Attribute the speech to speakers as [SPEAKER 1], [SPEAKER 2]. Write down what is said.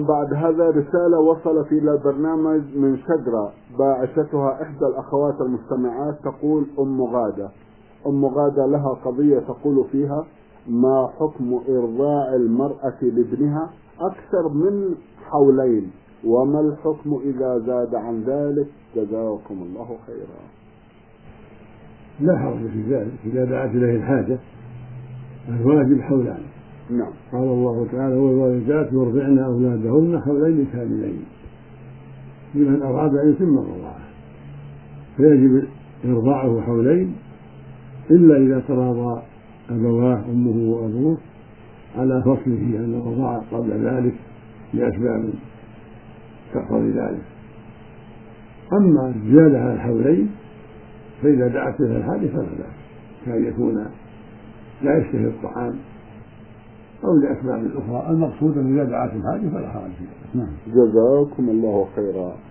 [SPEAKER 1] بعد هذا رسالة وصلت إلى البرنامج من شجرة، باعثتها إحدى الأخوات المستمعات، تقول أم غادة لها قضية تقول فيها: ما حكم إرضاع المرأة لابنها أكثر من حولين، وما الحكم إذا زاد عن ذلك؟ جزاكم الله خيرا.
[SPEAKER 2] لا حرج في ذلك إذا دعت إليه الحاجة. الواجب حولان.
[SPEAKER 1] نعم.
[SPEAKER 2] قال الله تعالى: والوالدات يرضعن أولادهن حولين كاملين لمن أراد أن يتم الرضاعة، فيجب إرضاعه حولين إلا إذا تراضى أبواه أمه وأبوه على فصله أن الرضاعة قبل ذلك لأسباب تقتضي ذلك. أما الزيادة على الحولين فإذا دعت إلى الحاجة فلا بأس، كأن يكون لا يشتهي الطعام أو لأسباب أخرى. المقصود أن إذا دعت الحاجة فلا حرج فيها.
[SPEAKER 1] جزاكم الله خيرا.